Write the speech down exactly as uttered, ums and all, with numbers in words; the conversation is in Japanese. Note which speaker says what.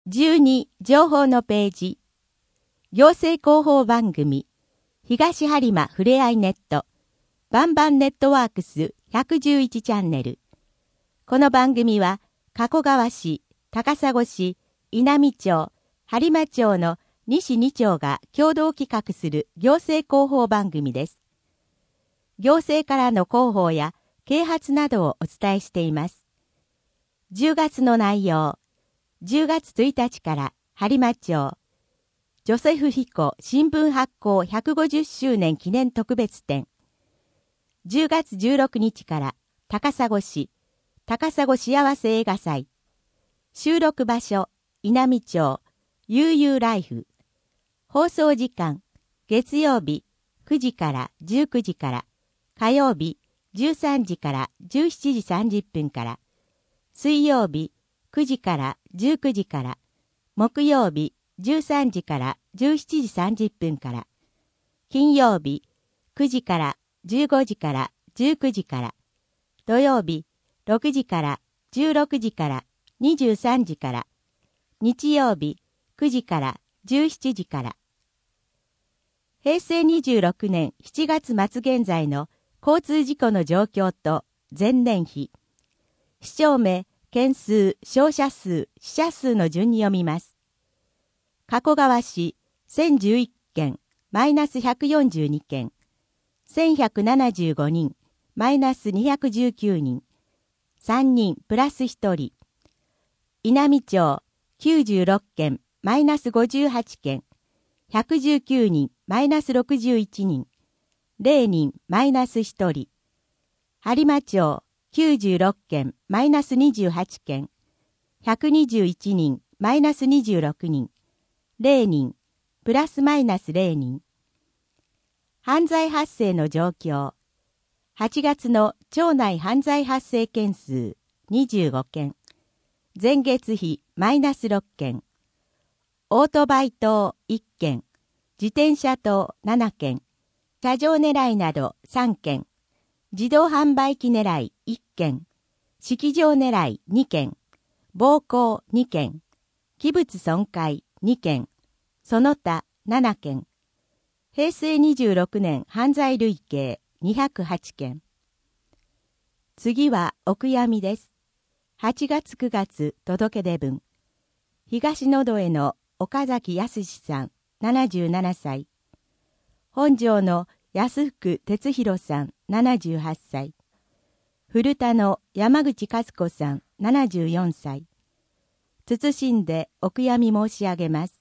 Speaker 1: じゅうに情報のページ。行政広報番組東播磨ふれあいネットバンバンネットワークスひゃくじゅういちチャンネル。この番組は加古川市、高砂市、稲美町、播磨町の西に町が共同企画する行政広報番組です。行政からの広報や啓発などをお伝えしています。じゅうがつの内容。じゅうがつついたちから播磨町ジョセフ・ヒコ新聞発行ひゃくごじゅっしゅうねん記念特別展。じゅうがつじゅうろくにちから高砂市高砂幸せ映画祭。収録場所稲美町悠々ライフ。放送時間月曜日くじからじゅうくじから火曜日じゅうさんじからじゅうしちじさんじゅっぷんから水曜日くじからじゅうくじから木曜日じゅうさんじからじゅうしちじさんじゅっぷんから金曜日くじからじゅうごじからじゅうくじから土曜日ろくじからじゅうろくじからにじゅうさんじから日曜日くじからじゅうしちじからへいせいにじゅうろくねんしちがつまつ現在の交通事故の状況と前年比市町名件数、傷者数、死者数の順に読みます。加古川市せんじゅういっけん、マイナスひゃくよんじゅうにけん、せんひゃくななじゅうごにん、マイナスにひゃくじゅうきゅうにん、さんにんプラスひとり。稲美町きゅうじゅうろっけん、マイナスごじゅうはちけん、ひゃくじゅうきゅうにん、マイナスろくじゅういちにん、ゼロにん、マイナスひとり。播磨町きゅうじゅうろっけん、マイナスにじゅうはちけん、ひゃくにじゅういちにん、マイナスにじゅうろくにん、ゼロにん、プラスマイナスゼロにん。犯罪発生の状況。はちがつの町内犯罪発生件数にじゅうごけん、前月比マイナスろっけん、オートバイ盗いっけん、自転車盗ななけん、車上狙いなどさんけん、自動販売機狙いいっけん、式場狙いにけん、暴行にけん、器物損壊にけん、その他ななけん。へいせいにじゅうろくねん犯罪累計にひゃくはちけん。次はお悔やみです。はちがつくがつ届け出文。東野戸への岡崎康さんななじゅうななさい。本庄の安福哲弘さんななじゅうはっさい。古田の山口和子さんななじゅうよんさい。謹んでお悔やみ申し上げます。